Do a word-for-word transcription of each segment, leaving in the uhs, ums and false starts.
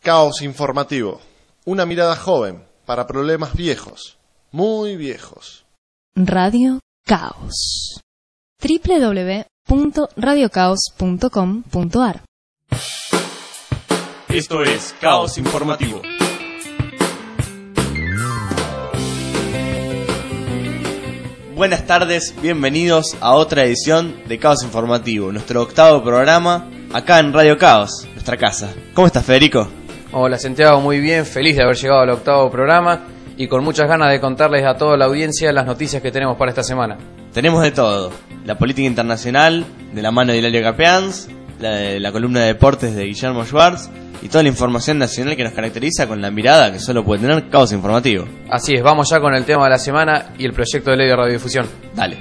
Caos Informativo. Una mirada joven para problemas viejos, muy viejos. Radio Caos. doble u doble u doble u punto radio caos punto com punto a r. Esto es Caos Informativo. Buenas tardes, bienvenidos a otra edición de Caos Informativo, nuestro octavo programa acá en Radio Caos, nuestra casa. ¿Cómo estás, Federico? Hola, Santiago, muy bien, feliz de haber llegado al octavo programa y con muchas ganas de contarles a toda la audiencia las noticias que tenemos para esta semana. Tenemos de todo, la política internacional, de la mano de Hilario Capeans, la, la columna de deportes de Guillermo Schwartz y toda la información nacional que nos caracteriza con la mirada que solo puede tener Caos Informativo. Así es, vamos ya con el tema de la semana y el proyecto de ley de radiodifusión. Dale.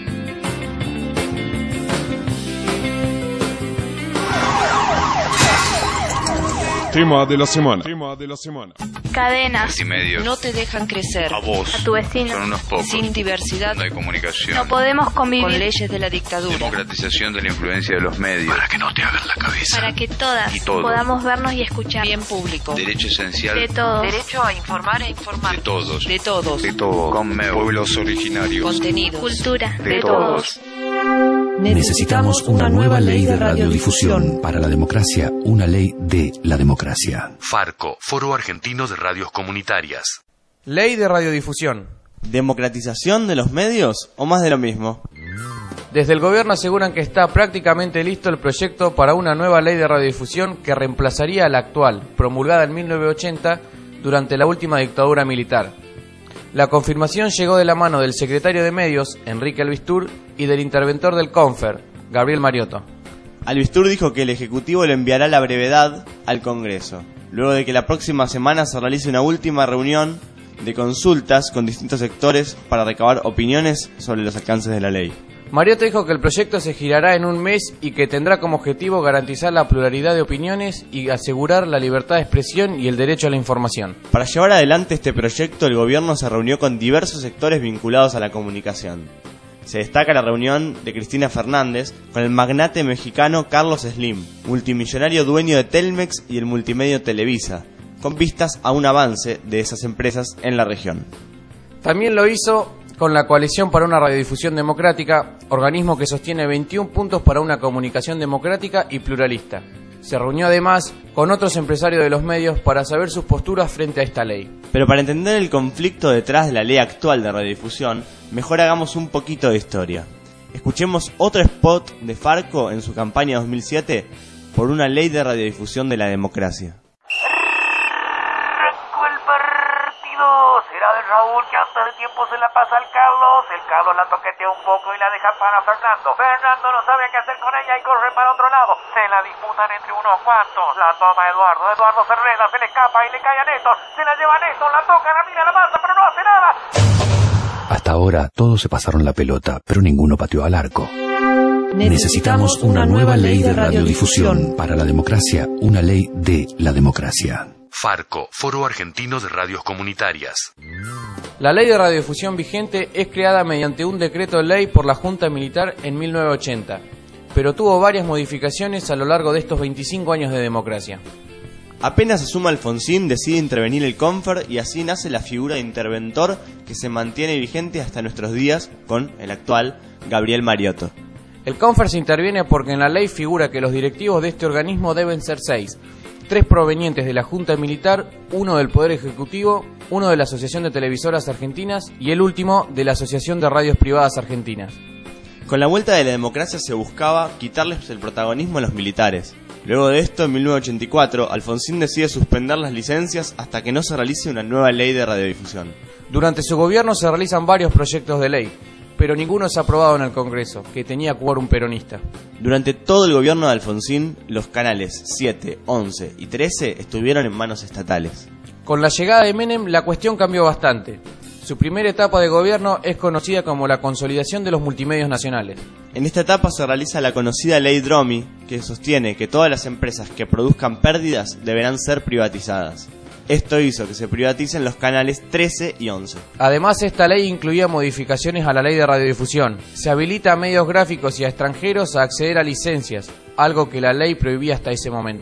Tema de la semana. Tema de la semana. Cadenas y medios no te dejan crecer. A vos. A tu vecino. Son unos pocos. Sin diversidad No hay comunicación. no podemos convivir con leyes de la dictadura. Democratización de la influencia de los medios. Para que no te hagan la cabeza. Para que todas Y todos. podamos vernos y escuchar. Bien público. Derecho esencial. De todos. Derecho a informar e informar. De todos. De todos. De todos. Conmeo. Pueblos originarios. Contenidos. Cultura. De De, todos. todos. Necesitamos una nueva ley de radiodifusión para la democracia, una ley de la democracia. Farco, Foro Argentino de Radios Comunitarias. Ley de radiodifusión. ¿Democratización de los medios o más de lo mismo? Desde el gobierno aseguran que está prácticamente listo el proyecto para una nueva ley de radiodifusión que reemplazaría a la actual, promulgada en mil novecientos ochenta durante la última dictadura militar. La confirmación llegó de la mano del secretario de Medios, Enrique Albistur, y del interventor del Confer, Gabriel Mariotto. Albistur dijo que el Ejecutivo lo enviará a la brevedad al Congreso, luego de que la próxima semana se realice una última reunión de consultas con distintos sectores para recabar opiniones sobre los alcances de la ley. Mariotto dijo que el proyecto se girará en un mes y que tendrá como objetivo garantizar la pluralidad de opiniones y asegurar la libertad de expresión y el derecho a la información. Para llevar adelante este proyecto, el gobierno se reunió con diversos sectores vinculados a la comunicación. Se destaca la reunión de Cristina Fernández con el magnate mexicano Carlos Slim, multimillonario dueño de Telmex y el multimedio Televisa, con vistas a un avance de esas empresas en la región. También lo hizo con la Coalición para una Radiodifusión Democrática, organismo que sostiene veintiún puntos para una comunicación democrática y pluralista. Se reunió además con otros empresarios de los medios para saber sus posturas frente a esta ley. Pero para entender el conflicto detrás de la ley actual de radiodifusión, mejor hagamos un poquito de historia. Escuchemos otro spot de Farco en su campaña dos mil siete por una ley de radiodifusión de la democracia. Será de Raúl que antes de tiempo se la pasa al Carlos. El Carlos la toquetea un poco y la deja para Fernando. Fernando no sabe qué hacer con ella y corre para otro lado. Se la disputan entre unos cuantos. La toma Eduardo. Eduardo se enreda, se le escapa y le cae a Néstor. Se la lleva a Néstor, la toca, la mira, la mata, pero no hace nada. Hasta ahora todos se pasaron la pelota, pero ninguno pateó al arco. Necesitamos una nueva ley de radiodifusión para la democracia, una ley de la democracia. Farco, Foro Argentino de Radios Comunitarias. La ley de radiodifusión vigente es creada mediante un decreto de ley por la Junta Militar en mil novecientos ochenta, pero tuvo varias modificaciones a lo largo de estos veinticinco años de democracia. Apenas asuma Alfonsín, decide intervenir el Confer y así nace la figura de interventor que se mantiene vigente hasta nuestros días con el actual Gabriel Mariotto. El Confer se interviene porque en la ley figura que los directivos de este organismo deben ser seis. Tres provenientes de la Junta Militar, uno del Poder Ejecutivo, uno de la Asociación de Televisoras Argentinas y el último de la Asociación de Radios Privadas Argentinas. Con la vuelta de la democracia se buscaba quitarles el protagonismo a los militares. Luego de esto, en mil novecientos ochenta y cuatro, Alfonsín decide suspender las licencias hasta que no se realice una nueva ley de radiodifusión. Durante su gobierno se realizan varios proyectos de ley, pero ninguno es aprobado en el Congreso, que tenía quórum peronista. Durante todo el gobierno de Alfonsín, los canales siete, once y trece estuvieron en manos estatales. Con la llegada de Menem, la cuestión cambió bastante. Su primera etapa de gobierno es conocida como la consolidación de los multimedios nacionales. En esta etapa se realiza la conocida ley Dromi, que sostiene que todas las empresas que produzcan pérdidas deberán ser privatizadas. Esto hizo que se privaticen los canales trece y once. Además, esta ley incluía modificaciones a la ley de radiodifusión. Se habilita a medios gráficos y a extranjeros a acceder a licencias, algo que la ley prohibía hasta ese momento.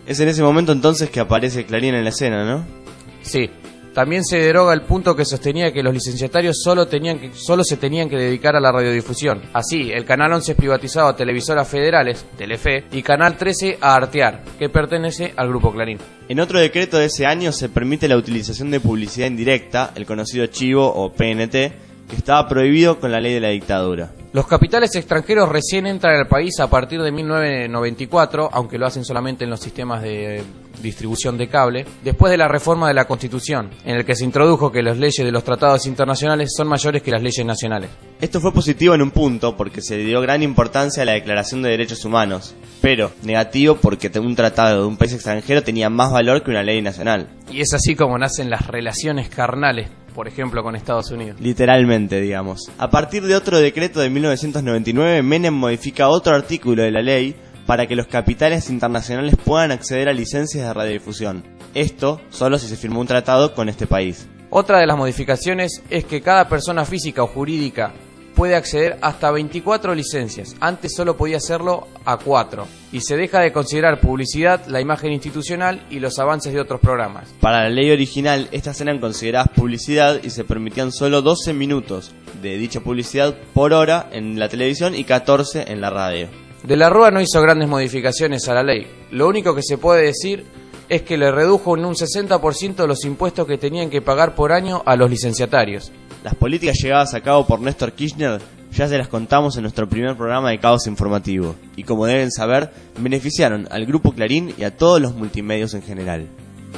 Es en ese momento entonces que aparece Clarín en la escena, ¿no? Sí. También se deroga el punto que sostenía que los licenciatarios solo, tenían que, solo se tenían que dedicar a la radiodifusión. Así, el Canal once es privatizado a Televisoras Federales, Telefe, y Canal trece a Artear, que pertenece al Grupo Clarín. En otro decreto de ese año se permite la utilización de publicidad indirecta, el conocido chivo o P N T, que estaba prohibido con la ley de la dictadura. Los capitales extranjeros recién entran al país a partir de mil novecientos noventa y cuatro, aunque lo hacen solamente en los sistemas de distribución de cable, después de la reforma de la Constitución, en el que se introdujo que las leyes de los tratados internacionales son mayores que las leyes nacionales. Esto fue positivo en un punto porque se le dio gran importancia a la Declaración de Derechos Humanos, pero negativo porque un tratado de un país extranjero tenía más valor que una ley nacional. Y es así como nacen las relaciones carnales, por ejemplo, con Estados Unidos. Literalmente, digamos. A partir de otro decreto de mil novecientos noventa y nueve, Menem modifica otro artículo de la ley para que los capitales internacionales puedan acceder a licencias de radiodifusión. Esto solo si se firmó un tratado con este país. Otra de las modificaciones es que cada persona física o jurídica puede acceder hasta veinticuatro licencias. Antes solo podía hacerlo a cuatro. Y se deja de considerar publicidad la imagen institucional y los avances de otros programas. Para la ley original, estas eran consideradas publicidad y se permitían solo doce minutos de dicha publicidad por hora en la televisión y catorce en la radio. De la Rúa no hizo grandes modificaciones a la ley. Lo único que se puede decir es que le redujo en un sesenta por ciento los impuestos que tenían que pagar por año a los licenciatarios. Las políticas llevadas a cabo por Néstor Kirchner ya se las contamos en nuestro primer programa de Caos Informativo, y como deben saber, beneficiaron al Grupo Clarín y a todos los multimedios en general.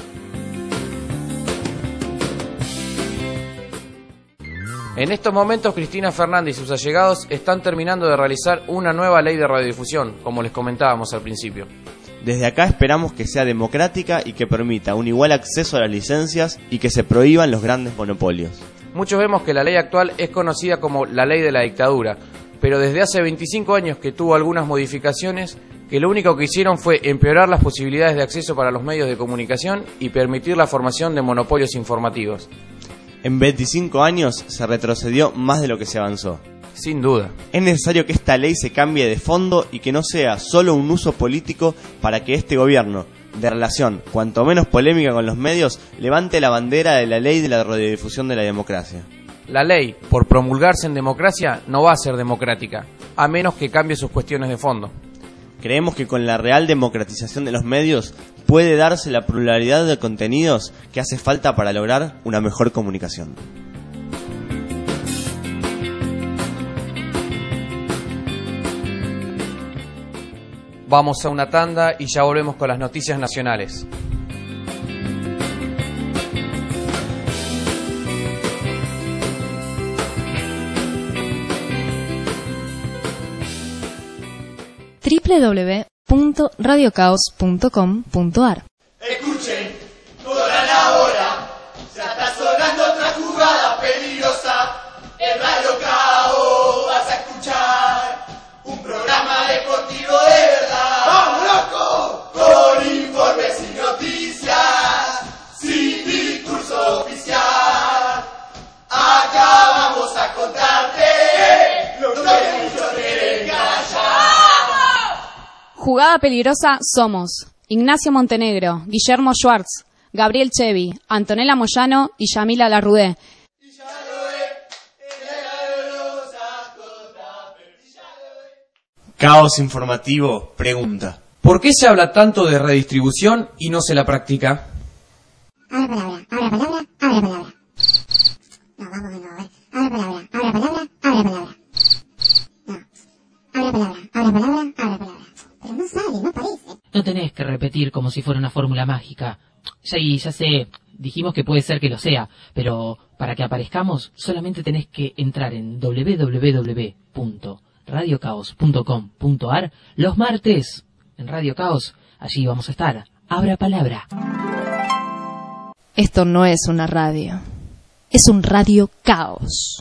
En estos momentos, Cristina Fernández y sus allegados están terminando de realizar una nueva ley de radiodifusión, como les comentábamos al principio. Desde acá esperamos que sea democrática y que permita un igual acceso a las licencias y que se prohíban los grandes monopolios. Muchos vemos que la ley actual es conocida como la ley de la dictadura, pero desde hace veinticinco años que tuvo algunas modificaciones que lo único que hicieron fue empeorar las posibilidades de acceso para los medios de comunicación y permitir la formación de monopolios informativos. En veinticinco años se retrocedió más de lo que se avanzó. Sin duda. Es necesario que esta ley se cambie de fondo y que no sea solo un uso político para que este gobierno, de relación cuanto menos polémica con los medios, levante la bandera de la ley de la radiodifusión de la democracia. La ley, por promulgarse en democracia, no va a ser democrática, a menos que cambie sus cuestiones de fondo. Creemos que con la real democratización de los medios puede darse la pluralidad de contenidos que hace falta para lograr una mejor comunicación. Vamos a una tanda y ya volvemos con las noticias nacionales. doble u doble u doble u punto radio caos punto com punto a r. Escuchen, toda la hora, se está sonando otra jugada peligrosa. En Radio Caos vas a escuchar un programa deportivo de verdad. ¡Vamos, loco! Con informes y noticias, sin discurso oficial. Acá vamos a contarte lo que muchos quieren callar. Jugada peligrosa somos Ignacio Montenegro, Guillermo Schwartz, Gabriel Chevy, Antonella Moyano y Yamila Larrudé. Caos Informativo pregunta: ¿por qué se habla tanto de redistribución y no se la practica? Abra palabra, abra palabra, abra palabra. No, vamos de nuevo, a ver. Abra palabra, abra palabra, abra palabra. No. Abra palabra, abra palabra, abra palabra. Pero no sale, no aparece. No tenés que repetir como si fuera una fórmula mágica. Sí, ya sé, dijimos que puede ser que lo sea, pero para que aparezcamos solamente tenés que entrar en doble u doble u doble u punto radio caos punto com punto a r los martes en Radio Caos. Allí vamos a estar. Abra palabra. Esto no es una radio, es un Radio Caos.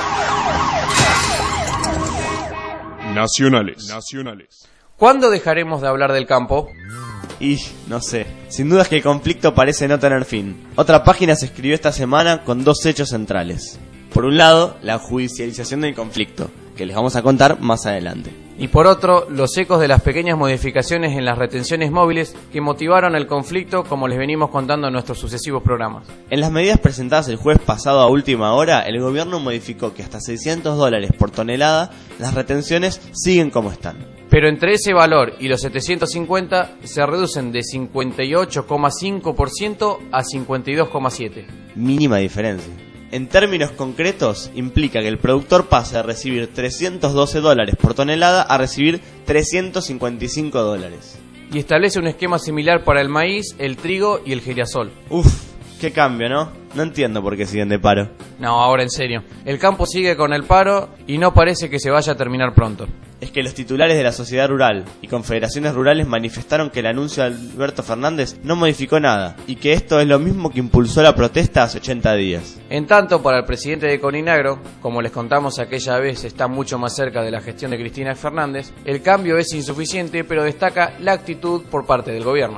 Nacionales. Nacionales. ¿Cuándo dejaremos de hablar del campo? Y no sé, sin duda es que el conflicto parece no tener fin. Otra página se escribió esta semana con dos hechos centrales. Por un lado, la judicialización del conflicto, que les vamos a contar más adelante. Y por otro, los ecos de las pequeñas modificaciones en las retenciones móviles que motivaron el conflicto, como les venimos contando en nuestros sucesivos programas. En las medidas presentadas el jueves pasado a última hora, el gobierno modificó que hasta seiscientos dólares por tonelada las retenciones siguen como están. Pero entre ese valor y los setecientos cincuenta se reducen de cincuenta y ocho coma cinco por ciento a cincuenta y dos coma siete por ciento. Mínima diferencia. En términos concretos, implica que el productor pase a recibir trescientos doce dólares por tonelada a recibir trescientos cincuenta y cinco dólares. Y establece un esquema similar para el maíz, el trigo y el girasol. Uf, qué cambio, ¿no? No entiendo por qué siguen de paro. No, ahora en serio. El campo sigue con el paro y no parece que se vaya a terminar pronto. Es que los titulares de la sociedad rural y confederaciones rurales manifestaron que el anuncio de Alberto Fernández no modificó nada y que esto es lo mismo que impulsó la protesta hace ochenta días. En tanto, para el presidente de Coninagro, como les contamos aquella vez, está mucho más cerca de la gestión de Cristina Fernández, el cambio es insuficiente, pero destaca la actitud por parte del gobierno.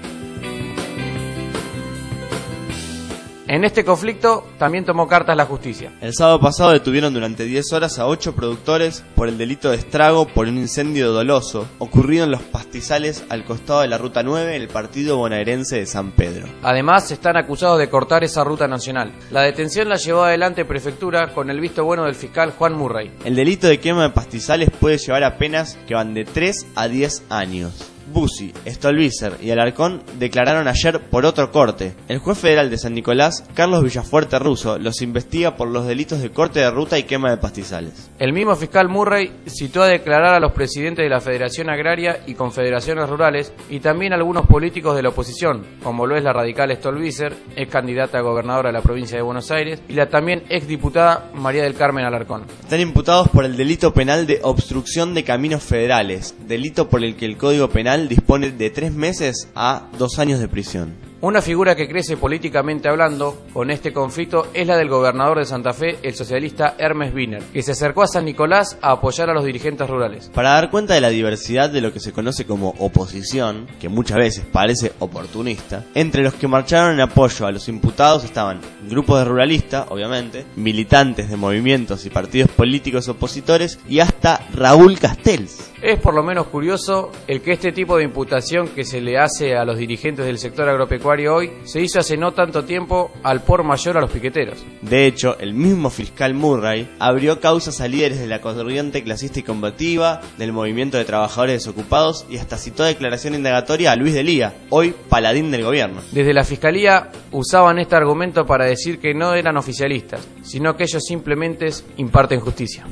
En este conflicto también tomó cartas la justicia. El sábado pasado detuvieron durante diez horas a ocho productores por el delito de estrago por un incendio doloso ocurrido en los pastizales al costado de la Ruta nueve en el partido bonaerense de San Pedro. Además, están acusados de cortar esa ruta nacional. La detención la llevó adelante Prefectura con el visto bueno del fiscal Juan Murray. El delito de quema de pastizales puede llevar a penas que van de tres a diez años. Bussi, Stolbizer y Alarcón declararon ayer por otro corte. El juez federal de San Nicolás, Carlos Villafuerte Russo, los investiga por los delitos de corte de ruta y quema de pastizales. El mismo fiscal Murray citó a declarar a los presidentes de la Federación Agraria y Confederaciones Rurales y también a algunos políticos de la oposición, como lo es la radical Stolbizer, ex candidata a gobernadora de la provincia de Buenos Aires, y la también ex diputada María del Carmen Alarcón. Están imputados por el delito penal de obstrucción de caminos federales, delito por el que el Código Penal dispone de tres meses a dos años de prisión. Una figura que crece políticamente hablando con este conflicto es la del gobernador de Santa Fe, el socialista Hermes Wiener, que se acercó a San Nicolás a apoyar a los dirigentes rurales. Para dar cuenta de la diversidad de lo que se conoce como oposición, que muchas veces parece oportunista, entre los que marcharon en apoyo a los imputados estaban grupos de ruralistas, obviamente, militantes de movimientos y partidos políticos opositores y hasta Raúl Castells. Es por lo menos curioso el que este tipo de imputación que se le hace a los dirigentes del sector agropecuario hoy se hizo hace no tanto tiempo al por mayor a los piqueteros. De hecho, el mismo fiscal Murray abrió causas a líderes de la corriente clasista y combativa, del movimiento de trabajadores desocupados y hasta citó declaración indagatoria a Luis Delía, hoy paladín del gobierno. Desde la fiscalía usaban este argumento para decir que no eran oficialistas, sino que ellos simplemente imparten justicia.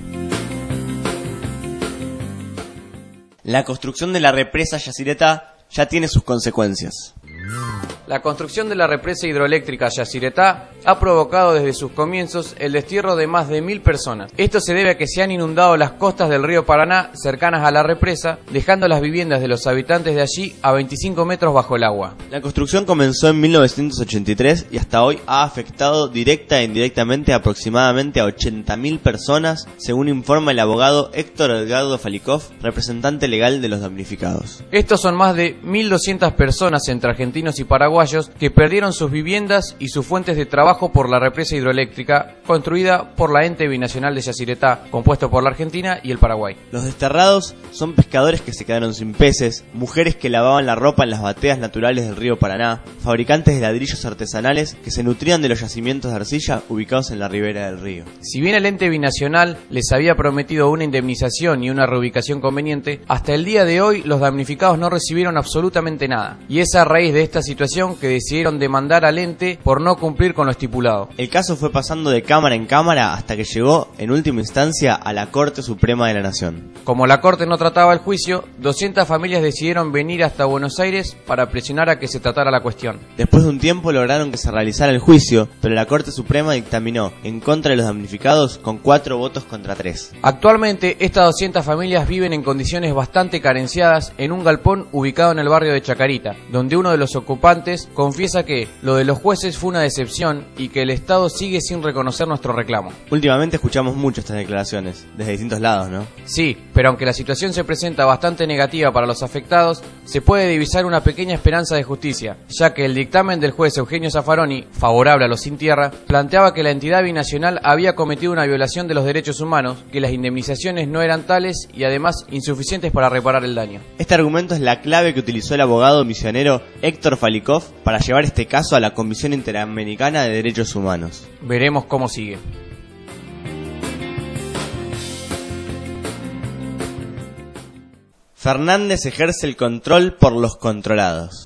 La construcción de la represa Yacyretá ya tiene sus consecuencias. La construcción de la represa hidroeléctrica Yacyretá ha provocado desde sus comienzos el destierro de más de mil personas. Esto se debe a que se han inundado las costas del río Paraná cercanas a la represa, dejando las viviendas de los habitantes de allí a veinticinco metros bajo el agua. La construcción comenzó en mil novecientos ochenta y tres y hasta hoy ha afectado directa e indirectamente aproximadamente a ochenta mil personas, según informa el abogado Héctor Edgardo Falikov, representante legal de los damnificados. Estos son más de mil doscientas personas entre argentinos y paraguayos que perdieron sus viviendas y sus fuentes de trabajo por la represa hidroeléctrica construida por la ente binacional de Yacyretá, compuesto por la Argentina y el Paraguay. Los desterrados son pescadores que se quedaron sin peces, mujeres que lavaban la ropa en las bateas naturales del río Paraná, fabricantes de ladrillos artesanales que se nutrían de los yacimientos de arcilla ubicados en la ribera del río. Si bien el ente binacional les había prometido una indemnización y una reubicación conveniente, hasta el día de hoy los damnificados no recibieron absolutamente nada. Y es a raíz de esta situación que decidieron demandar al ente por no cumplir con lo estipulado. El caso fue pasando de cámara en cámara hasta que llegó, en última instancia, a la Corte Suprema de la Nación. Como la Corte no trataba el juicio, doscientas familias decidieron venir hasta Buenos Aires para presionar a que se tratara la cuestión. Después de un tiempo lograron que se realizara el juicio, pero la Corte Suprema dictaminó en contra de los damnificados con cuatro votos contra tres. Actualmente, estas doscientas familias viven en condiciones bastante carenciadas en un galpón ubicado en el barrio de Chacarita, donde uno de los ocupantes Fernández confiesa que lo de los jueces fue una decepción y que el Estado sigue sin reconocer nuestro reclamo. Últimamente escuchamos mucho estas declaraciones, desde distintos lados, ¿no? Sí, pero aunque la situación se presenta bastante negativa para los afectados, se puede divisar una pequeña esperanza de justicia, ya que el dictamen del juez Eugenio Zaffaroni, favorable a los sin tierra, planteaba que la entidad binacional había cometido una violación de los derechos humanos, que las indemnizaciones no eran tales y además insuficientes para reparar el daño. Este argumento es la clave que utilizó el abogado misionero Héctor Falikov para llevar este caso a la Comisión Interamericana de Derechos Humanos. Veremos cómo sigue. Fernández ejerce el control por los controlados.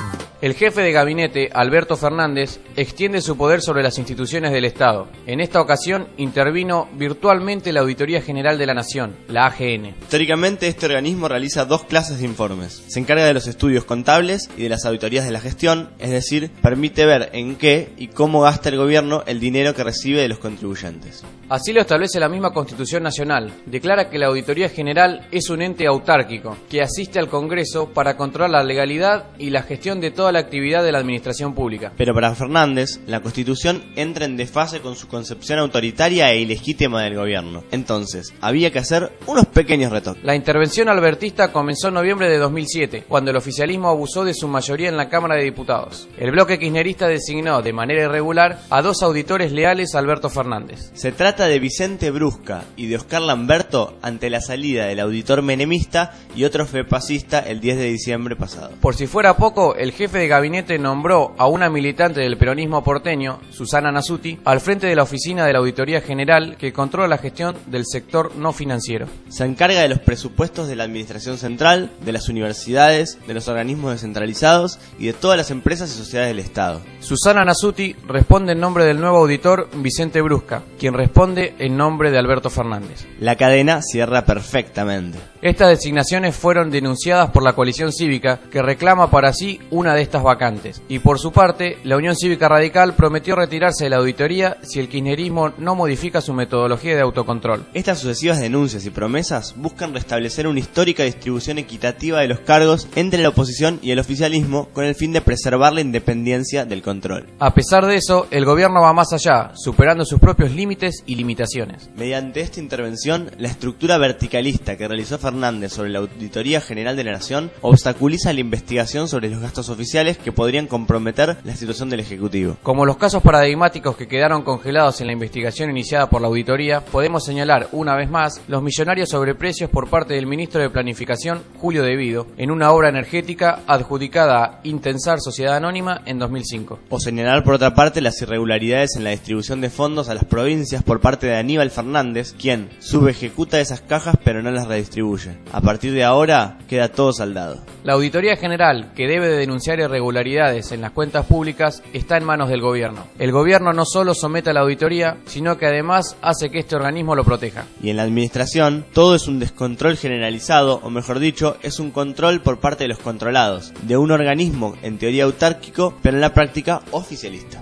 El jefe de gabinete, Alberto Fernández, extiende su poder sobre las instituciones del Estado. En esta ocasión intervino virtualmente la Auditoría General de la Nación, la A G N. Históricamente este organismo realiza dos clases de informes. Se encarga de los estudios contables y de las auditorías de la gestión, es decir, permite ver en qué y cómo gasta el gobierno el dinero que recibe de los contribuyentes. Así lo establece la misma Constitución Nacional. Declara que la Auditoría General es un ente autárquico que asiste al Congreso para controlar la legalidad y la gestión de toda la actividad de la administración pública. Pero para Fernández, la Constitución entra en desfase con su concepción autoritaria e ilegítima del gobierno. Entonces, había que hacer unos pequeños retoques. La intervención albertista comenzó en noviembre de dos mil siete, cuando el oficialismo abusó de su mayoría en la Cámara de Diputados. El bloque kirchnerista designó de manera irregular a dos auditores leales a Alberto Fernández. Se trata de Vicente Brusca y de Oscar Lamberto ante la salida del auditor menemista y otro fepacista el diez de diciembre pasado. Por si fuera poco, el jefe de gabinete nombró a una militante del peronismo porteño, Susana Nasuti, al frente de la oficina de la Auditoría General que controla la gestión del sector no financiero. Se encarga de los presupuestos de la administración central, de las universidades, de los organismos descentralizados y de todas las empresas y sociedades del Estado. Susana Nasuti responde en nombre del nuevo auditor Vicente Brusca, quien responde en nombre de Alberto Fernández. La cadena cierra perfectamente. Estas designaciones fueron denunciadas por la coalición cívica, que reclama para sí una de estas vacantes. Y por su parte, la Unión Cívica Radical prometió retirarse de la auditoría si el kirchnerismo no modifica su metodología de autocontrol. Estas sucesivas denuncias y promesas buscan restablecer una histórica distribución equitativa de los cargos entre la oposición y el oficialismo con el fin de preservar la independencia del control. A pesar de eso, el gobierno va más allá, superando sus propios límites y limitaciones. Mediante esta intervención, la estructura verticalista que realizó Fernández sobre la Auditoría General de la Nación obstaculiza la investigación sobre los gastos oficiales que podrían comprometer la situación del Ejecutivo. Como los casos paradigmáticos que quedaron congelados en la investigación iniciada por la auditoría, podemos señalar una vez más los millonarios sobreprecios por parte del ministro de Planificación, Julio De Vido, en una obra energética adjudicada a Intensar Sociedad Anónima en dos mil cinco. O señalar por otra parte las irregularidades en la distribución de fondos a las provincias por parte de Aníbal Fernández, quien subejecuta esas cajas pero no las redistribuye. A partir de ahora queda todo saldado. La Auditoría General, que debe de denunciar irregularidades en las cuentas públicas, está en manos del gobierno. El gobierno no solo somete a la auditoría, sino que además hace que este organismo lo proteja. Y en la administración, todo es un descontrol generalizado, o mejor dicho, es un control por parte de los controlados, de un organismo en teoría autárquico, pero en la práctica oficialista.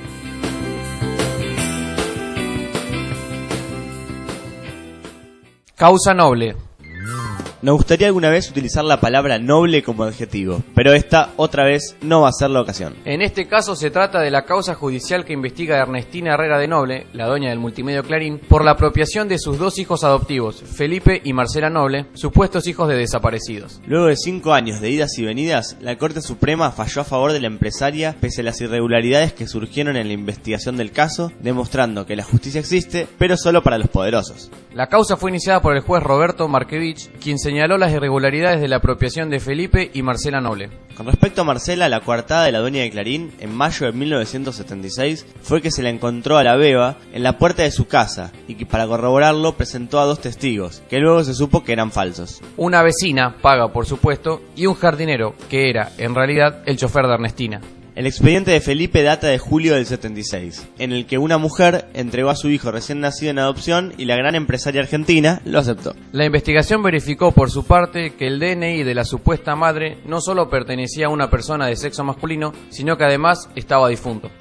Causa noble. Nos gustaría alguna vez utilizar la palabra noble como adjetivo, pero esta otra vez no va a ser la ocasión. En este caso se trata de la causa judicial que investiga a Ernestina Herrera de Noble, la dueña del multimedio Clarín, por la apropiación de sus dos hijos adoptivos, Felipe y Marcela Noble, supuestos hijos de desaparecidos. Luego de cinco años de idas y venidas, la Corte Suprema falló a favor de la empresaria pese a las irregularidades que surgieron en la investigación del caso, demostrando que la justicia existe, pero solo para los poderosos. La causa fue iniciada por el juez Roberto Markevich, quien señaló las irregularidades de la apropiación de Felipe y Marcela Noble. Con respecto a Marcela, la coartada de la dueña de Clarín, en mayo de mil novecientos setenta y seis, fue que se la encontró a la beba en la puerta de su casa y que para corroborarlo presentó a dos testigos, que luego se supo que eran falsos. Una vecina, paga por supuesto, y un jardinero, que era, en realidad, el chofer de Ernestina. El expediente de Felipe data de julio del setenta y seis, en el que una mujer entregó a su hijo recién nacido en adopción y la gran empresaria argentina lo aceptó. La investigación verificó por su parte que el D N I de la supuesta madre no solo pertenecía a una persona de sexo masculino, sino que además estaba difunto.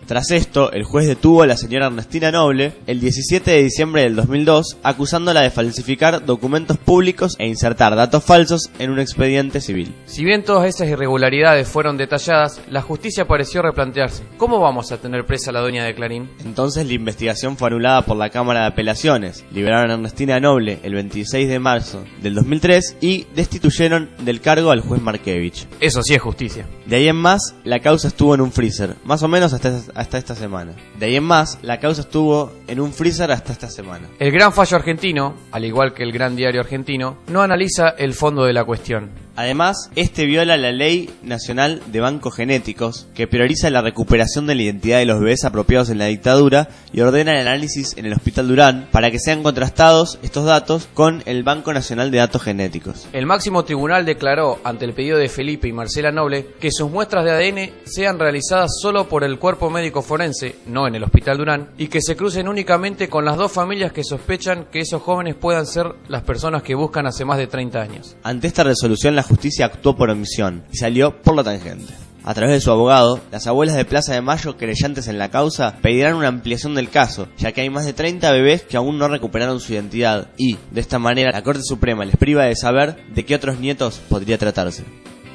Tras esto, el juez detuvo a la señora Ernestina Noble el diecisiete de diciembre del dos mil dos, acusándola de falsificar documentos públicos e insertar datos falsos en un expediente civil. Si bien todas esas irregularidades fueron detalladas, la justicia pareció replantearse: ¿cómo vamos a tener presa a la dueña de Clarín? Entonces la investigación fue anulada por la Cámara de Apelaciones, liberaron a Ernestina Noble el veintiséis de marzo del dos mil tres y destituyeron del cargo al juez Markevich. Eso sí es justicia. De ahí en más, la causa estuvo en un freezer, más o menos hasta, hasta esta semana. De ahí en más, la causa estuvo en un freezer hasta esta semana. El gran fallo argentino, al igual que el gran diario argentino, no analiza el fondo de la cuestión. Además, este viola la Ley Nacional de Bancos Genéticos, que prioriza la recuperación de la identidad de los bebés apropiados en la dictadura y ordena el análisis en el Hospital Durán para que sean contrastados estos datos con el Banco Nacional de Datos Genéticos. El máximo tribunal declaró, ante el pedido de Felipe y Marcela Noble, que sus muestras de A D N sean realizadas solo por el cuerpo médico forense, no en el Hospital Durán, y que se crucen únicamente con las dos familias que sospechan que esos jóvenes puedan ser las personas que buscan hace más de treinta años. Ante esta resolución, la justicia actuó por omisión y salió por la tangente. A través de su abogado, las abuelas de Plaza de Mayo, querellantes en la causa, pedirán una ampliación del caso, ya que hay más de treinta bebés que aún no recuperaron su identidad y, de esta manera, la Corte Suprema les priva de saber de qué otros nietos podría tratarse.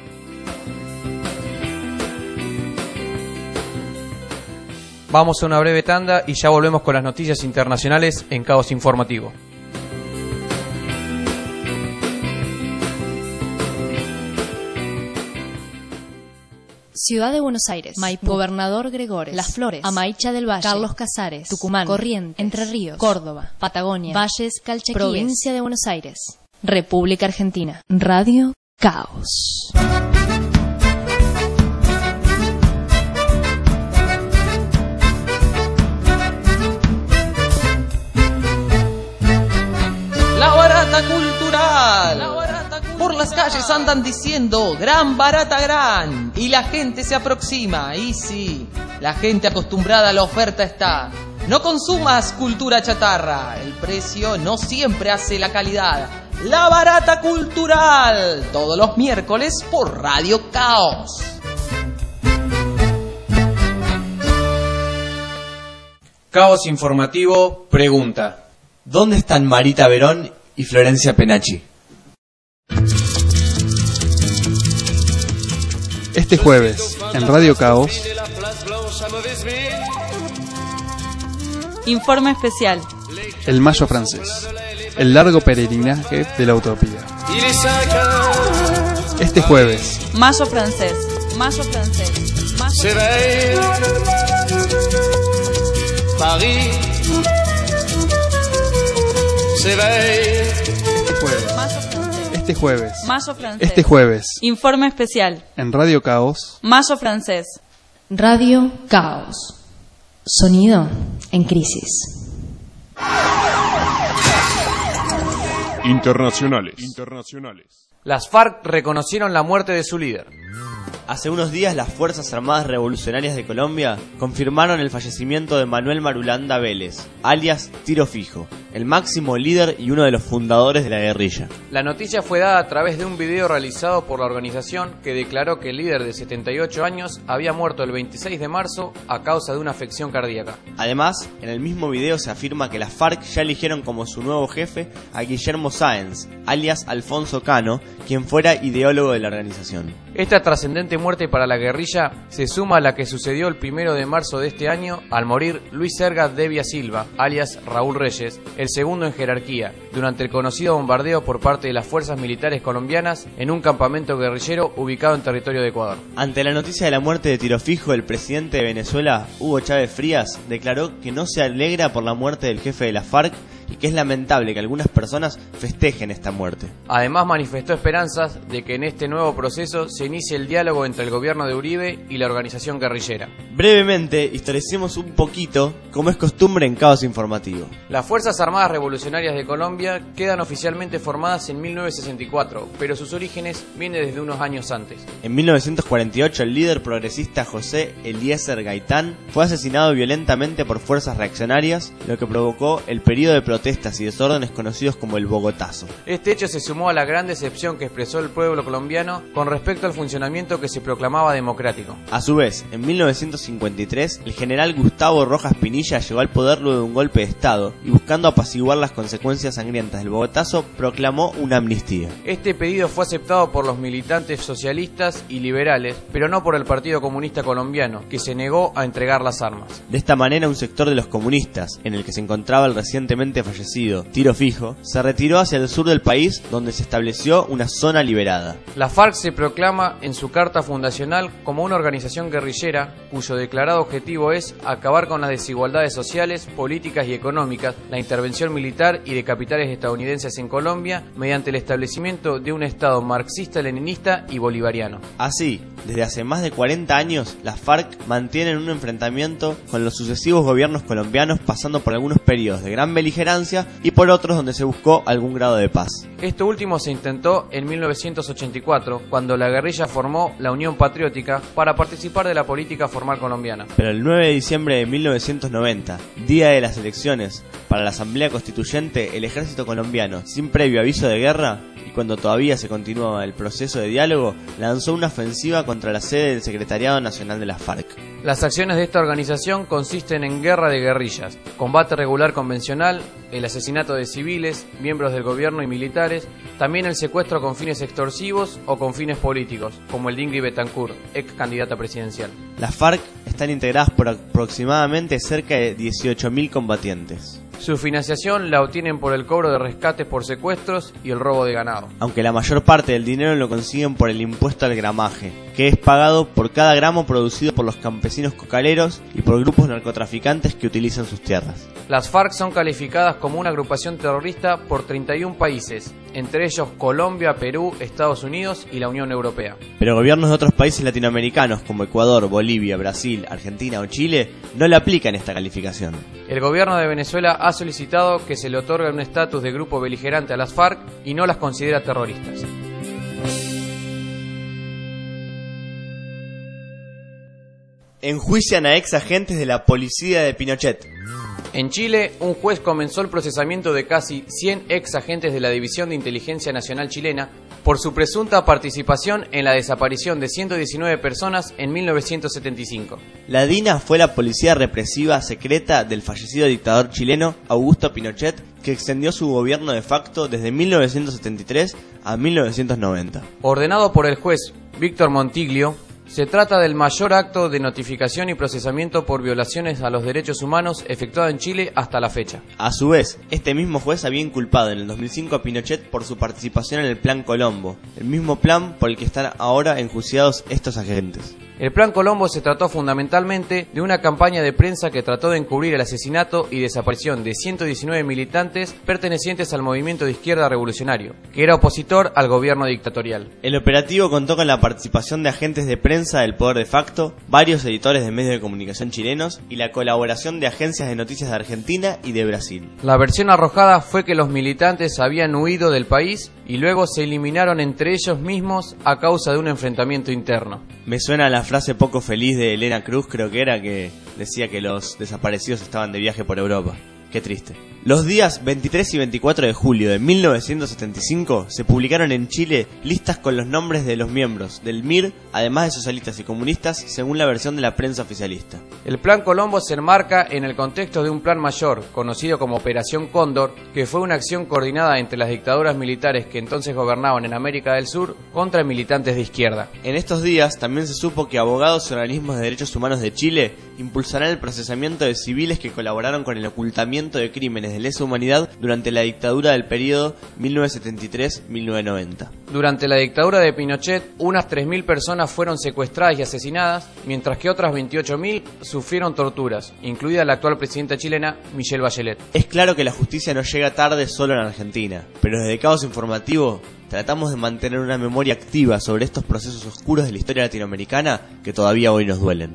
Vamos a una breve tanda y ya volvemos con las noticias internacionales en Caos Informativo. Ciudad de Buenos Aires, Maipú, Gobernador Gregores, Las Flores, Amaicha del Valle, Carlos Casares, Tucumán, Corrientes, Entre Ríos, Córdoba, Patagonia, Valles, Calchaquíes, Provincia de Buenos Aires, República Argentina. Radio Caos. La barata cultural. La barata cultural. Por las calles andan diciendo gran barata gran y la gente se aproxima. Y sí, la gente acostumbrada a la oferta está. No consumas cultura chatarra, el precio no siempre hace la calidad. La barata cultural, todos los miércoles por Radio Caos. Caos Informativo pregunta: ¿dónde están Marita Verón y Florencia Penachi? Este jueves, en Radio Caos, informe especial. El Mayo francés, el largo peregrinaje de la utopía. Este jueves, Mayo francés, Mayo francés, Mayo Paris s'éveille. Este jueves, este jueves, Mayo francés, este jueves, informe especial. En Radio Caos, Mayo francés. Radio Caos. Sonido en crisis. Internacionales. Internacionales. Las FARC reconocieron la muerte de su líder. Hace unos días las Fuerzas Armadas Revolucionarias de Colombia confirmaron el fallecimiento de Manuel Marulanda Vélez, alias Tiro Fijo, el máximo líder y uno de los fundadores de la guerrilla. La noticia fue dada a través de un video realizado por la organización que declaró que el líder de setenta y ocho años había muerto el veintiséis de marzo a causa de una afección cardíaca. Además, en el mismo video se afirma que las FARC ya eligieron como su nuevo jefe a Guillermo Sáenz, alias Alfonso Cano, quien fuera ideólogo de la organización. Esta trascendente muerte para la guerrilla se suma a la que sucedió el primero de marzo de este año al morir Luis Serga Devia Silva, alias Raúl Reyes, el segundo en jerarquía, durante el conocido bombardeo por parte de las fuerzas militares colombianas en un campamento guerrillero ubicado en territorio de Ecuador. Ante la noticia de la muerte de Tiro Fijo, el presidente de Venezuela, Hugo Chávez Frías, declaró que no se alegra por la muerte del jefe de la FARC y que es lamentable que algunas personas festejen esta muerte. Además manifestó esperanzas de que en este nuevo proceso se inicie el diálogo entre el gobierno de Uribe y la organización guerrillera. Brevemente, historicemos un poquito, como es costumbre en Caos Informativo. Las Fuerzas Armadas Revolucionarias de Colombia quedan oficialmente formadas en mil novecientos sesenta y cuatro, pero sus orígenes vienen desde unos años antes. En mil novecientos cuarenta y ocho, el líder progresista José Eliezer Gaitán fue asesinado violentamente por fuerzas reaccionarias, lo que provocó el periodo de protesta protestas y desórdenes conocidos como el Bogotazo. Este hecho se sumó a la gran decepción que expresó el pueblo colombiano con respecto al funcionamiento que se proclamaba democrático. A su vez, en mil novecientos cincuenta y tres, el general Gustavo Rojas Pinilla llegó al poder luego de un golpe de Estado y, buscando apaciguar las consecuencias sangrientas del Bogotazo, proclamó una amnistía. Este pedido fue aceptado por los militantes socialistas y liberales, pero no por el Partido Comunista Colombiano, que se negó a entregar las armas. De esta manera, un sector de los comunistas, en el que se encontraba el recientemente fallecido Tiro Fijo, se retiró hacia el sur del país, donde se estableció una zona liberada. La FARC se proclama en su carta fundacional como una organización guerrillera cuyo declarado objetivo es acabar con las desigualdades sociales, políticas y económicas, la intervención militar y de capitales estadounidenses en Colombia mediante el establecimiento de un Estado marxista-leninista y bolivariano. Así, desde hace más de cuarenta años, las FARC mantienen un enfrentamiento con los sucesivos gobiernos colombianos, pasando por algunos periodos de gran beligerancia y por otros donde se buscó algún grado de paz. Esto último se intentó en mil novecientos ochenta y cuatro, cuando la guerrilla formó la Unión Patriótica para participar de la política formal colombiana. Pero el nueve de diciembre de mil novecientos noventa, día de las elecciones para la Asamblea Constituyente, el ejército colombiano, sin previo aviso de guerra y cuando todavía se continuaba el proceso de diálogo, lanzó una ofensiva contra la sede del Secretariado Nacional de las FARC. Las acciones de esta organización consisten en guerra de guerrillas, combate regular convencional, el asesinato de civiles, miembros del gobierno y militares, también el secuestro con fines extorsivos o con fines políticos, como el de Ingrid Betancourt, ex candidata presidencial. Las FARC están integradas por aproximadamente cerca de dieciocho mil combatientes. Su financiación la obtienen por el cobro de rescates por secuestros y el robo de ganado. Aunque la mayor parte del dinero lo consiguen por el impuesto al gramaje, que es pagado por cada gramo producido por los campesinos cocaleros y por grupos narcotraficantes que utilizan sus tierras. Las FARC son calificadas como una agrupación terrorista por treinta y un países, entre ellos Colombia, Perú, Estados Unidos y la Unión Europea. Pero gobiernos de otros países latinoamericanos como Ecuador, Bolivia, Brasil, Argentina o Chile no le aplican esta calificación. El gobierno de Venezuela ha solicitado que se le otorgue un estatus de grupo beligerante a las FARC y no las considera terroristas. Enjuician a ex agentes de la policía de Pinochet. En Chile, un juez comenzó el procesamiento de casi cien ex agentes de la División de Inteligencia Nacional chilena por su presunta participación en la desaparición de ciento diecinueve personas en mil novecientos setenta y cinco. La DINA fue la policía represiva secreta del fallecido dictador chileno Augusto Pinochet, que extendió su gobierno de facto desde mil novecientos setenta y tres a mil novecientos noventa. Ordenado por el juez Víctor Montiglio, se trata del mayor acto de notificación y procesamiento por violaciones a los derechos humanos efectuado en Chile hasta la fecha. A su vez, este mismo juez había inculpado en el dos mil cinco a Pinochet por su participación en el Plan Colombo, el mismo plan por el que están ahora enjuiciados estos agentes. El Plan Colombo se trató fundamentalmente de una campaña de prensa que trató de encubrir el asesinato y desaparición de ciento diecinueve militantes pertenecientes al movimiento de izquierda revolucionario, que era opositor al gobierno dictatorial. El operativo contó con la participación de agentes de prensa del poder de facto, varios editores de medios de comunicación chilenos y la colaboración de agencias de noticias de Argentina y de Brasil. La versión arrojada fue que los militantes habían huido del país y luego se eliminaron entre ellos mismos a causa de un enfrentamiento interno. Me suena la frase poco feliz de Elena Cruz, creo que era, que decía que los desaparecidos estaban de viaje por Europa. Qué triste. Los días veintitrés y veinticuatro de julio de mil novecientos setenta y cinco se publicaron en Chile listas con los nombres de los miembros del M I R, además de socialistas y comunistas, según la versión de la prensa oficialista. El Plan Colombo se enmarca en el contexto de un plan mayor, conocido como Operación Cóndor, que fue una acción coordinada entre las dictaduras militares que entonces gobernaban en América del Sur contra militantes de izquierda. En estos días también se supo que abogados y organismos de derechos humanos de Chile impulsarán el procesamiento de civiles que colaboraron con el ocultamiento de crímenes de lesa humanidad durante la dictadura del periodo mil novecientos setenta y tres a mil novecientos noventa. Durante la dictadura de Pinochet, unas tres mil personas fueron secuestradas y asesinadas, mientras que otras veintiocho mil sufrieron torturas, incluida la actual presidenta chilena, Michelle Bachelet. Es claro que la justicia no llega tarde solo en Argentina, pero desde Caos Informativo tratamos de mantener una memoria activa sobre estos procesos oscuros de la historia latinoamericana que todavía hoy nos duelen.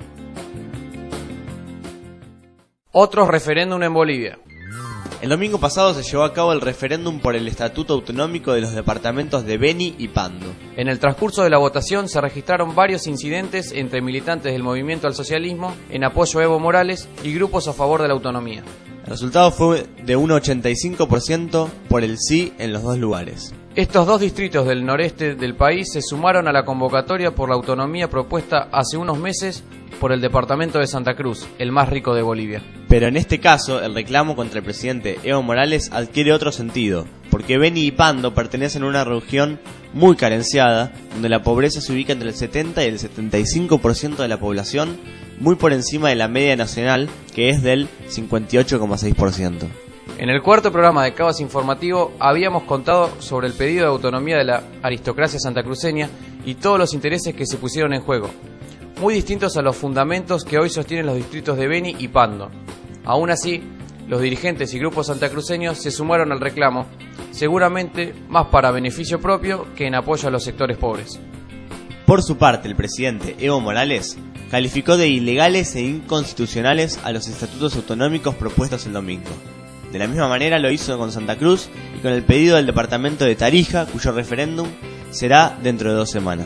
Otros referéndum en Bolivia. El domingo pasado se llevó a cabo el referéndum por el Estatuto Autonómico de los departamentos de Beni y Pando. En el transcurso de la votación se registraron varios incidentes entre militantes del movimiento al socialismo en apoyo a Evo Morales y grupos a favor de la autonomía. El resultado fue de un ochenta y cinco por ciento por el sí en los dos lugares. Estos dos distritos del noreste del país se sumaron a la convocatoria por la autonomía propuesta hace unos meses por el departamento de Santa Cruz, el más rico de Bolivia. Pero en este caso, el reclamo contra el presidente Evo Morales adquiere otro sentido, porque Beni y Pando pertenecen a una región muy carenciada, donde la pobreza se ubica entre el setenta y el setenta y cinco por ciento de la población, muy por encima de la media nacional, que es del cincuenta y ocho coma seis por ciento. En el cuarto programa de Caos Informativo habíamos contado sobre el pedido de autonomía de la aristocracia santacruceña y todos los intereses que se pusieron en juego, muy distintos a los fundamentos que hoy sostienen los distritos de Beni y Pando. Aún así, los dirigentes y grupos santacruceños se sumaron al reclamo, seguramente más para beneficio propio que en apoyo a los sectores pobres. Por su parte, el presidente Evo Morales calificó de ilegales e inconstitucionales a los estatutos autonómicos propuestos el domingo. De la misma manera lo hizo con Santa Cruz y con el pedido del departamento de Tarija, cuyo referéndum será dentro de dos semanas.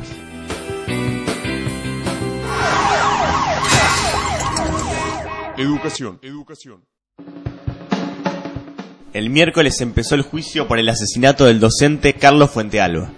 Educación, educación. El miércoles empezó el juicio por el asesinato del docente Carlos Fuentealba.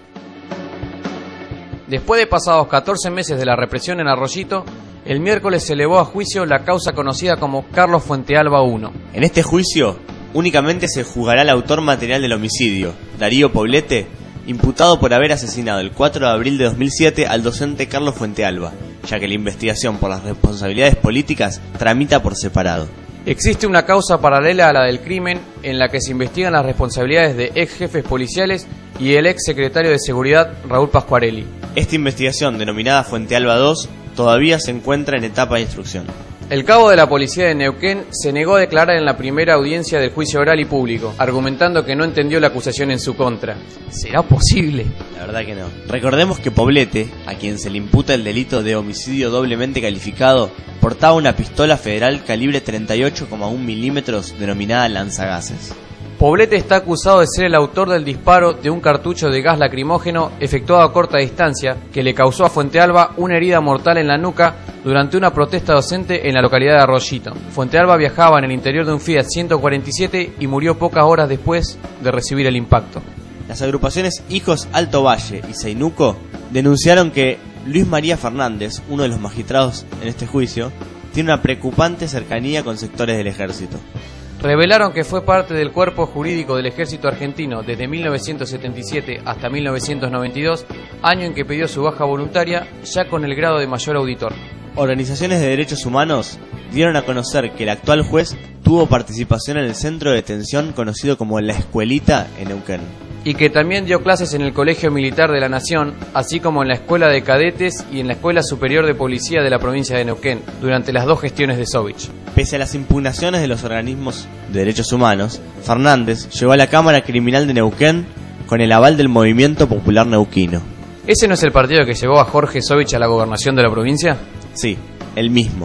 Después de pasados catorce meses de la represión en Arroyito, el miércoles se elevó a juicio la causa conocida como Carlos Fuentealba uno. En este juicio únicamente se juzgará al autor material del homicidio, Darío Poblete, imputado por haber asesinado el cuatro de abril de dos mil siete al docente Carlos Fuentealba, ya que la investigación por las responsabilidades políticas tramita por separado. Existe una causa paralela a la del crimen en la que se investigan las responsabilidades de ex jefes policiales y el ex secretario de Seguridad Raúl Pascuarelli. Esta investigación, denominada Fuentealba dos, todavía se encuentra en etapa de instrucción. El cabo de la policía de Neuquén se negó a declarar en la primera audiencia del juicio oral y público, argumentando que no entendió la acusación en su contra. ¿Será posible? La verdad que no. Recordemos que Poblete, a quien se le imputa el delito de homicidio doblemente calificado, portaba una pistola federal calibre treinta y ocho coma uno milímetros denominada lanzagases. Poblete está acusado de ser el autor del disparo de un cartucho de gas lacrimógeno efectuado a corta distancia que le causó a Fuentealba una herida mortal en la nuca durante una protesta docente en la localidad de Arroyito. Fuentealba viajaba en el interior de un Fiat ciento cuarenta y siete y murió pocas horas después de recibir el impacto. Las agrupaciones Hijos Alto Valle y Seinuco denunciaron que Luis María Fernández, uno de los magistrados en este juicio, tiene una preocupante cercanía con sectores del ejército. Revelaron que fue parte del cuerpo jurídico del ejército argentino desde mil novecientos setenta y siete hasta mil novecientos noventa y dos, año en que pidió su baja voluntaria, ya con el grado de mayor auditor. Organizaciones de derechos humanos dieron a conocer que el actual juez tuvo participación en el centro de detención conocido como La Escuelita en Neuquén. Y que también dio clases en el Colegio Militar de la Nación, así como en la Escuela de Cadetes y en la Escuela Superior de Policía de la provincia de Neuquén, durante las dos gestiones de Sovich. Pese a las impugnaciones de los organismos de derechos humanos, Fernández llegó a la Cámara Criminal de Neuquén con el aval del Movimiento Popular Neuquino. ¿Ese no es el partido que llevó a Jorge Sovich a la gobernación de la provincia? Sí, el mismo.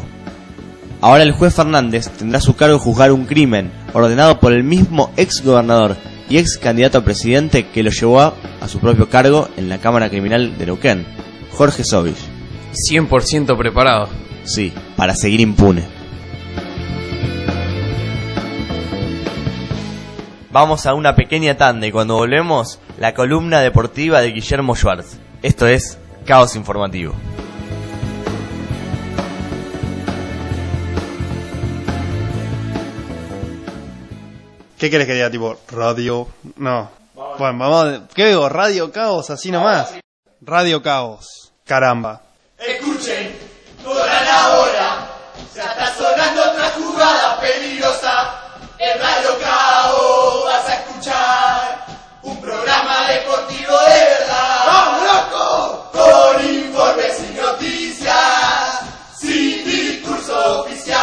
Ahora el juez Fernández tendrá a su cargo juzgar un crimen ordenado por el mismo ex gobernador y ex candidato a presidente que lo llevó a, a su propio cargo en la Cámara Criminal de Neuquén, Jorge Sovich. cien por ciento preparado. Sí, para seguir impune. Vamos a una pequeña tanda y cuando volvemos, la columna deportiva de Guillermo Schwartz. Esto es Caos Informativo. ¿Qué querés que diga? Tipo, radio... No. Bueno, vamos a... ¿Qué digo? Radio Caos, así nomás. Radio Caos. Caramba. Escuchen, toda la hora se está sonando otra jugada peligrosa. En Radio Caos vas a escuchar un programa deportivo de verdad. ¡Vamos, loco! Con informes y noticias, sin discurso oficial.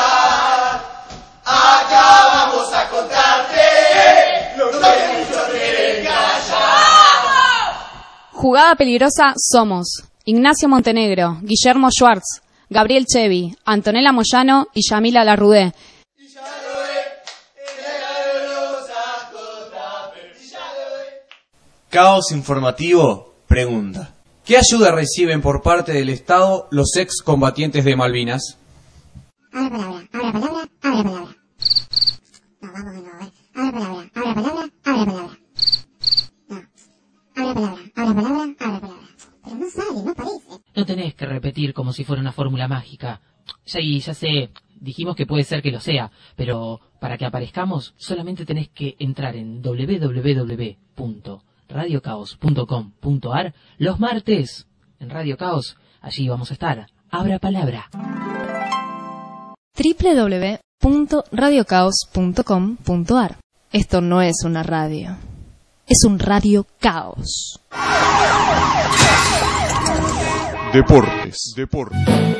Acá vamos a contarte lo que muchos quieren callar. Jugada peligrosa somos Ignacio Montenegro, Guillermo Schwartz, Gabriel Chevy, Antonella Moyano y Yamila Larrudé. Caos Informativo pregunta: ¿qué ayuda reciben por parte del Estado los excombatientes de Malvinas? Abra palabra, abra palabra, abra palabra. No, transmitir como si fuera una fórmula mágica. Sí, ya sé, dijimos que puede ser que lo sea, pero para que aparezcamos solamente tenés que entrar en doble u doble u doble u punto radio caos punto com punto a r los martes en Radio Caos. Allí vamos a estar. Abra palabra. doble u doble u doble u punto radio caos punto com punto a r. Esto no es una radio. Es un Radio Caos. Deportes. Deportes.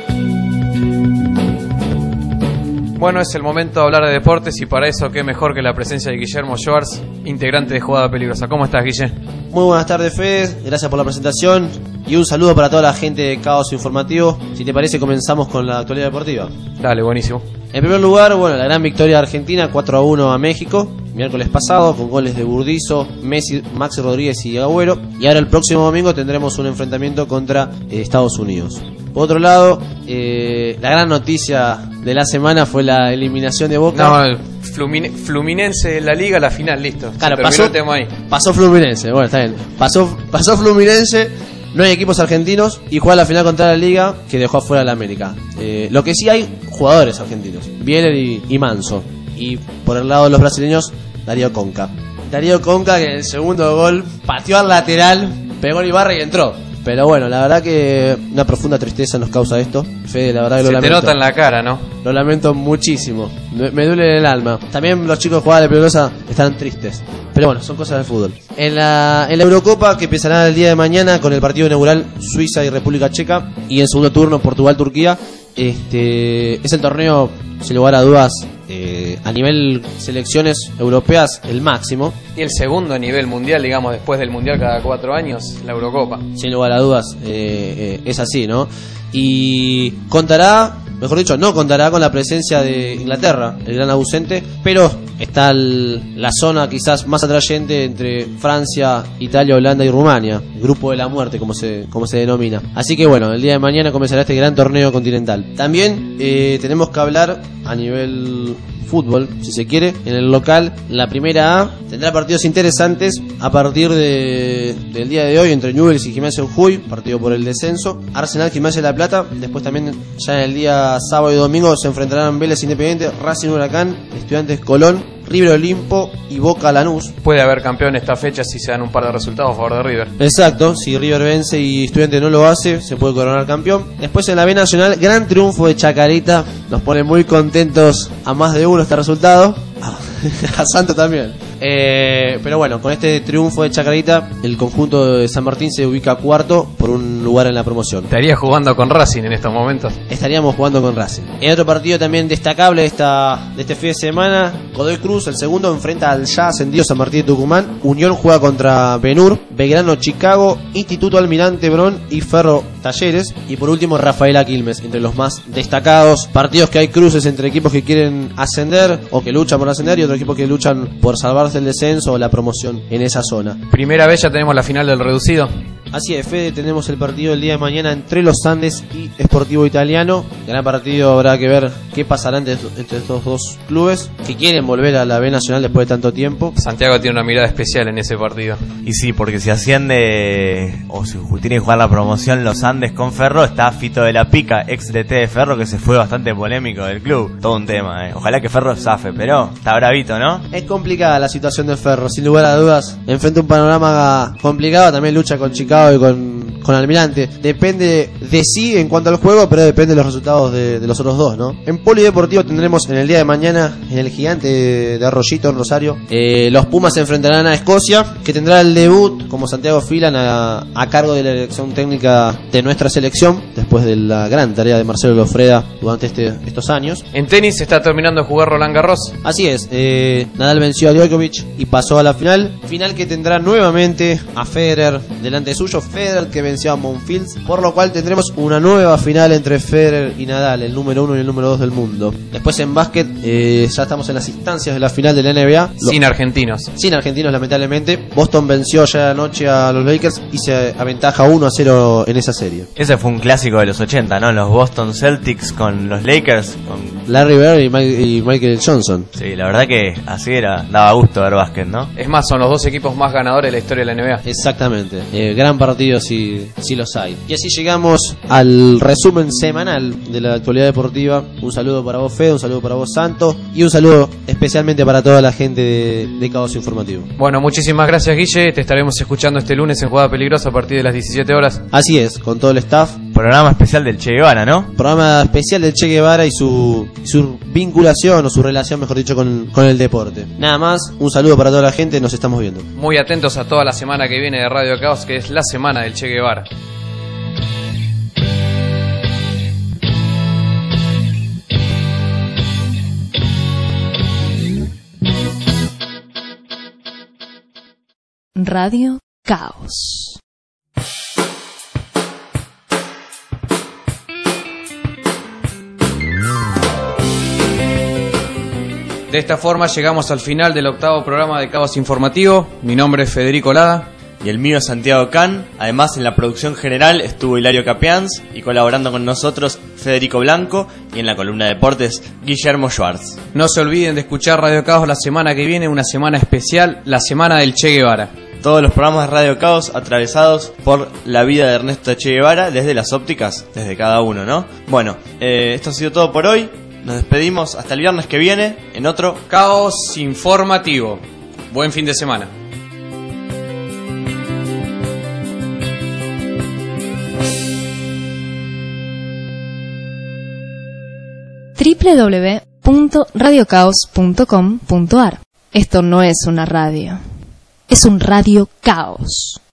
Bueno, es el momento de hablar de deportes y para eso qué mejor que la presencia de Guillermo Schwartz, integrante de Jugada Peligrosa. ¿Cómo estás, Guille? Muy buenas tardes, Fede. Gracias por la presentación y un saludo para toda la gente de Caos Informativo. Si te parece, comenzamos con la actualidad deportiva. Dale, buenísimo. En primer lugar, bueno, la gran victoria de Argentina, cuatro a uno a México, miércoles pasado, con goles de Burdizo, Messi, Maxi Rodríguez y Agüero. Y ahora el próximo domingo tendremos un enfrentamiento contra eh, Estados Unidos. Por otro lado, eh, la gran noticia de la semana fue la eliminación de Boca. No, el Flumine, Fluminense en la Liga, la final, listo. Claro, Se pasó, el tema ahí. pasó Fluminense, bueno, está bien. Pasó, pasó Fluminense, no hay equipos argentinos y juega la final contra la Liga que dejó afuera a la América. Eh, lo que sí hay, jugadores argentinos, Bieler y, y Manso. Y por el lado de los brasileños, Darío Conca. Darío Conca que en el segundo gol pateó al lateral, pegó en Ibarra y entró. Pero bueno, la verdad que una profunda tristeza nos causa esto. Fede, la verdad que Se lo lamento. te nota en la cara, ¿no? Lo lamento muchísimo. Me, me duele en el alma. También los chicos de Jugada de Peligrosa están tristes. Pero bueno, son cosas del fútbol. En la, en la Eurocopa, que empezará el día de mañana con el partido inaugural Suiza y República Checa. Y en segundo turno Portugal-Turquía. Este, es el torneo, sin lugar a dudas, eh, a nivel selecciones europeas, el máximo. Y el segundo nivel mundial, digamos, después del mundial cada cuatro años, la Eurocopa. Sin lugar a dudas, eh, eh, es así, ¿no? Y contará, mejor dicho, no contará con la presencia de Inglaterra, el gran ausente, pero está el, la zona quizás más atrayente entre Francia, Italia, Holanda y Rumania, grupo de la muerte, como se, como se denomina. Así que bueno, el día de mañana comenzará este gran torneo continental. También eh, tenemos que hablar a nivel fútbol, si se quiere, en el local. La primera A tendrá partidos interesantes a partir de, del día de hoy entre Newell's y Gimnasia Jujuy, partido por el descenso. Arsenal, Gimnasia de La Plata. Después también ya en el día sábado y domingo se enfrentarán Vélez Independiente, Racing Huracán, Estudiantes Colón, River Olimpo y Boca Lanús. Puede haber campeón esta fecha si se dan un par de resultados a favor de River. Exacto, si River vence y Estudiantes no lo hace, se puede coronar campeón. Después en la B Nacional, gran triunfo de Chacarita. Nos pone muy contentos a más de uno este resultado. A Santo también. Eh, pero bueno, con este triunfo de Chacarita, el conjunto de San Martín se ubica cuarto por un lugar en la promoción. ¿Estarías jugando con Racing en estos momentos? Estaríamos jugando con Racing. En otro partido también destacable de, esta, de este fin de semana, Godoy Cruz, el segundo, enfrenta al ya ascendido San Martín de Tucumán. Unión juega contra Benur, Belgrano Chicago, Instituto Almirante Brón y Ferro Talleres. Y por último, Rafaela Quilmes, entre los más destacados. Partidos que hay cruces entre equipos que quieren ascender o que luchan por ascender y otros equipos que luchan por salvarse el descenso o la promoción en esa zona. Primera vez ya tenemos la final del reducido. Así es, Fede, tenemos el partido el día de mañana entre los Andes y Sportivo Italiano. Gran partido, habrá que ver qué pasará entre, entre estos dos clubes que quieren volver a la B Nacional después de tanto tiempo. Santiago tiene una mirada especial en ese partido. Y sí, porque si asciende o si tiene que jugar la promoción los Andes con Ferro, está Fito de la Pica, ex D T de Ferro, que se fue bastante polémico del club. Todo un tema, eh. Ojalá que Ferro zafe, pero está bravito, ¿no? Es complicada la situación de Ferro, sin lugar a dudas. Enfrenta un panorama complicado, también lucha con Chicago y con, con Almirante. Depende de sí en cuanto al juego, pero depende de los resultados de, de los otros dos, ¿no? En Polideportivo tendremos en el día de mañana, en el Gigante de, de Arroyito, en Rosario, eh, los Pumas se enfrentarán a Escocia, que tendrá el debut como Santiago Filan a, a cargo de la dirección técnica de nuestra selección, después de la gran tarea de Marcelo Lofreda durante este, estos años. En tenis se está terminando de jugar Roland Garros. Así es, eh, Nadal venció a Djokovic y pasó a la final, final que tendrá nuevamente a Federer delante suyo. Federer que venció a Monfils, por lo cual tendremos una nueva final entre Federer y Nadal, el número uno y el número dos del mundo. Después en básquet, eh, ya estamos en las instancias de la final de la N B A. Sin argentinos. Sin argentinos, lamentablemente. Boston venció ya anoche a los Lakers y se aventaja uno a cero en esa serie. Ese fue un clásico de los ochenta, ¿no? Los Boston Celtics con los Lakers, con Larry Bird y, Mike, y Michael Johnson. Sí, la verdad que así era, daba gusto ver básquet, ¿no? Es más, son los dos equipos más ganadores de la historia de la N B A. Exactamente, eh, gran partido si, si los hay. Y así llegamos al resumen semanal de la actualidad deportiva. Un saludo para vos, Fede, un saludo para vos, Santo, y un saludo especialmente para toda la gente de, de Caos Informativo. Bueno, muchísimas gracias, Guille. Te estaremos escuchando este lunes en Jugada Peligrosa a partir de las diecisiete horas. Así es, con todo el staff. Programa especial del Che Guevara, ¿no? Programa especial del Che Guevara y su, su vinculación o su relación, mejor dicho, con, con el deporte. Nada más, un saludo para toda la gente, nos estamos viendo. Muy atentos a toda la semana que viene de Radio Caos, que es la semana del Che Guevara. Radio Caos. De esta forma llegamos al final del octavo programa de Caos Informativo. Mi nombre es Federico Lada. Y el mío es Santiago Can. Además, en la producción general estuvo Hilario Capianz y colaborando con nosotros Federico Blanco, y en la columna de deportes Guillermo Schwartz. No se olviden de escuchar Radio Caos la semana que viene, una semana especial, la semana del Che Guevara. Todos los programas de Radio Caos atravesados por la vida de Ernesto Che Guevara desde las ópticas, desde cada uno, ¿no? Bueno, eh, esto ha sido todo por hoy. Nos despedimos hasta el viernes que viene en otro Caos Informativo. Buen fin de semana. doble u doble u doble u punto radio caos punto com punto a r. Esto no es una radio, es un Radio Caos.